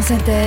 France Inter,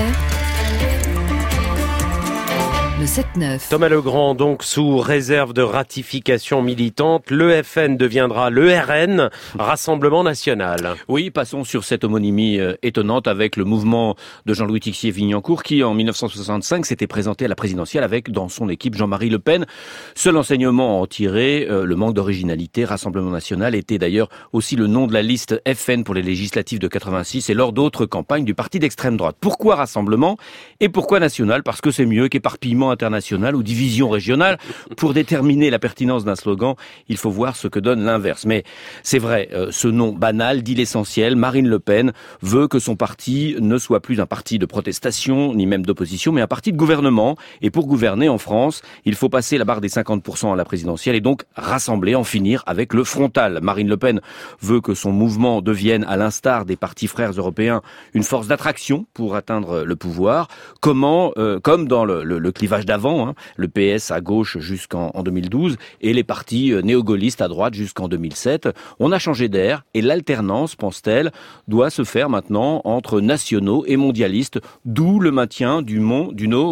le 7-9. Thomas Legrand, donc sous réserve de ratification militante, le FN deviendra le RN, Rassemblement National. Oui, passons sur cette homonymie étonnante avec le mouvement de Jean-Louis Tixier-Vignancourt qui, en 1965, s'était présenté à la présidentielle avec, dans son équipe, Jean-Marie Le Pen. Seul enseignement à en tirer, le manque d'originalité. Rassemblement National était d'ailleurs aussi le nom de la liste FN pour les législatives de 86 et lors d'autres campagnes du parti d'extrême droite. Pourquoi Rassemblement et pourquoi National? Parce que c'est mieux qu'éparpillement international ou division régionale. Pour déterminer la pertinence d'un slogan, il faut voir ce que donne l'inverse. Mais c'est vrai, ce nom banal dit l'essentiel. Marine Le Pen veut que son parti ne soit plus un parti de protestation, ni même d'opposition, mais un parti de gouvernement. Et pour gouverner en France, il faut passer la barre des 50% à la présidentielle et donc rassembler, en finir avec le frontal. Marine Le Pen veut que son mouvement devienne, à l'instar des partis frères européens, une force d'attraction pour atteindre le pouvoir. Comment, comme dans le clivage d'avant, le PS à gauche jusqu'en 2012 et les partis néo-gaullistes à droite jusqu'en 2007. On a changé d'air et l'alternance, pense-t-elle, doit se faire maintenant entre nationaux et mondialistes, d'où le maintien du mot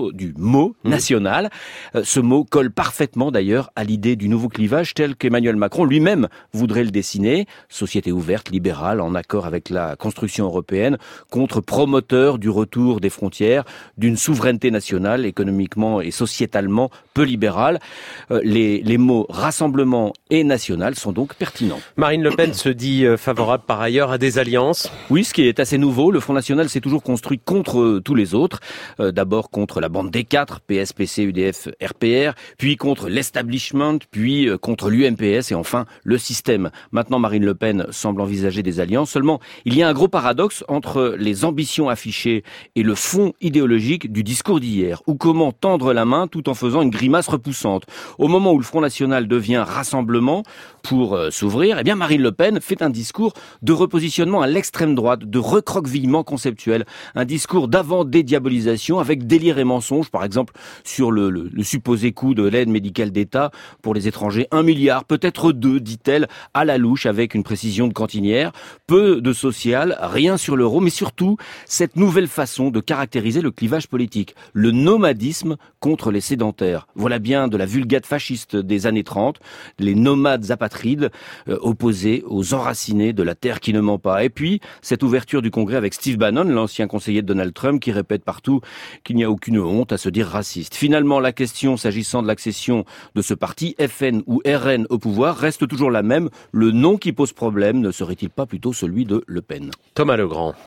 national. Ce mot colle parfaitement d'ailleurs à l'idée du nouveau clivage tel qu'Emmanuel Macron lui-même voudrait le dessiner. Société ouverte, libérale, en accord avec la construction européenne, contre promoteur du retour des frontières, d'une souveraineté nationale économiquement et sociétalement peu libérale. Les mots rassemblement et national sont donc pertinents. Marine Le Pen se dit favorable par ailleurs à des alliances. Oui, ce qui est assez nouveau. Le Front National s'est toujours construit contre tous les autres. D'abord contre la bande des quatre, PS, PC, UDF, RPR, puis contre l'establishment, puis contre l'UMPS et enfin le système. Maintenant, Marine Le Pen semble envisager des alliances. Seulement, il y a un gros paradoxe entre les ambitions affichées et le fond idéologique du discours d'hier. Ou comment tendre la main tout en faisant une grimace repoussante. Au moment où le Front National devient rassemblement pour s'ouvrir, eh bien Marine Le Pen fait un discours de repositionnement à l'extrême droite, de recroquevillement conceptuel, un discours d'avant-dédiabolisation avec délire et mensonge, par exemple sur le supposé coût de l'aide médicale d'État pour les étrangers, 1 milliard, peut-être 2, dit-elle, à la louche avec une précision de cantinière, peu de social, rien sur l'euro, mais surtout cette nouvelle façon de caractériser le clivage politique, le nomadisme contre les sédentaires. Voilà bien de la vulgate fasciste des années 30, les nomades apatrides opposés aux enracinés de la terre qui ne ment pas. Et puis, cette ouverture du Congrès avec Steve Bannon, l'ancien conseiller de Donald Trump, qui répète partout qu'il n'y a aucune honte à se dire raciste. Finalement, la question s'agissant de l'accession de ce parti, FN ou RN au pouvoir, reste toujours la même. Le nom qui pose problème ne serait-il pas plutôt celui de Le Pen? Thomas Legrand.